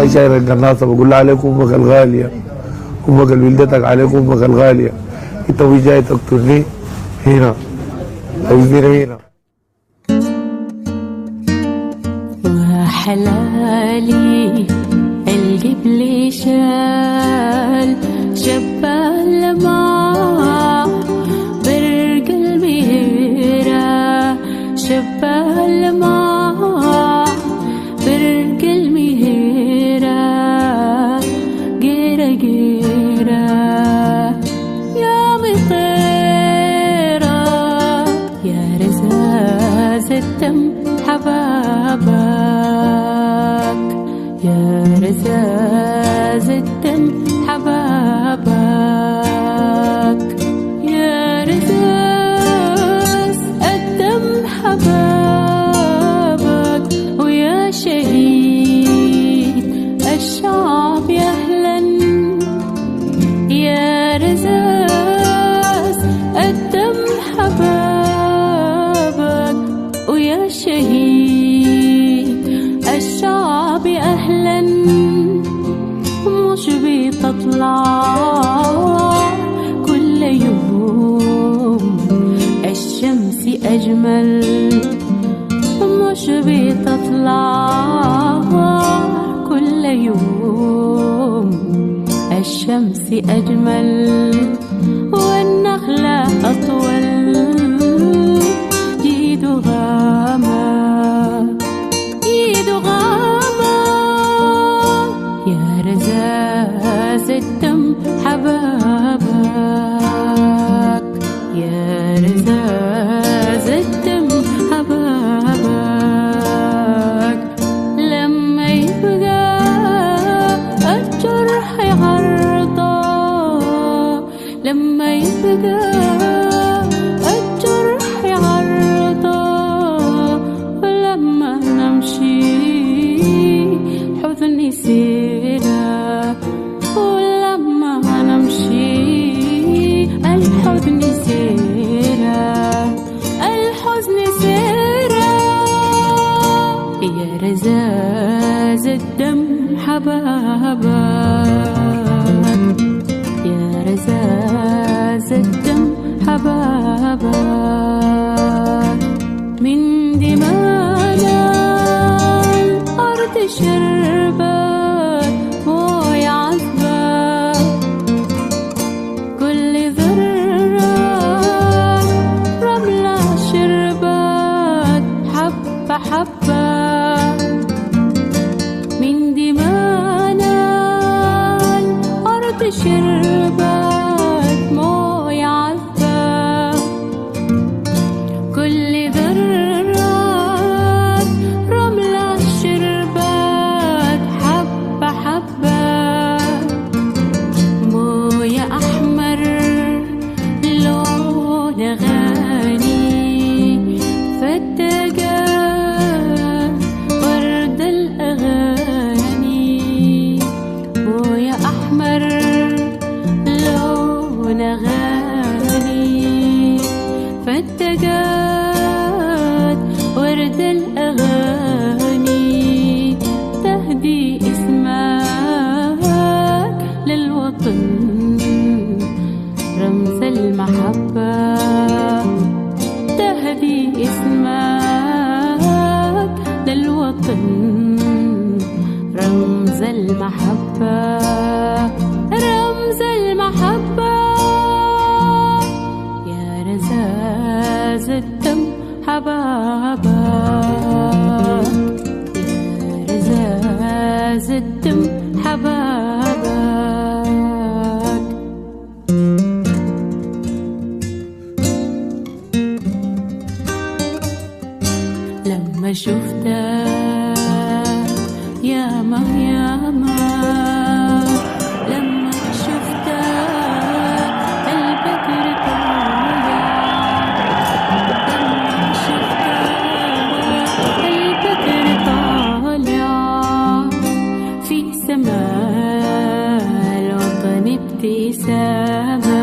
والله شايل القناصه بقول لها عليك امك الغاليه، امك اللي ولدتك عليك امك الغاليه، انت وي جاي تقتلني هنا هنا. وحلالي القبل شال شبال ما برق المهيرة شبال ما برق المهيرة قيرة قيرة يا مطيرة يا رزاز الدم حبابك يا رزاز الدم حبابك يا رزاز الدم حبابك ويا شهيد الشعب يا أهلا يا رزاز الدم حبابك ويا شهيد الشعب أهلا مش بتطلع كل يوم الشمس أجمل مش بتطلع كل يوم الشمس أجمل والنخلة أطول جيد غامة جيد غامة يا رزاز الدم حبابك يا رزاز الدم حبابك لما يبقى الجرح عرضه لما يبقى الجرح عرضه ولما نمشي حزن سيرة ولما نمشي الحزن سيرة الحزن سيرة يا رزاز الدم حبابك يا رزاز الدم حبابك من دمانا الأرض شربت موي عذبة كل ذرة رملة شربت حبة حبة من دمانا الأرض شربت موي عذبة كل ذرة رملة شربت حبة حبة موية أحمر لون غاني فتقى ورد الأغاني موية أحمر لون غاني فتقات ورد الأغاني تهدي اسمك للوطن رمز المحبة تهدي اسمك للوطن رمز المحبة رمز المحبة يا رزاز الدم حبابك يا رزاز الدم حبابك لما شفتك يا ما لما شفتك البدر طالع لما شفتك البدر طالع في سماء الوطن ابتسامة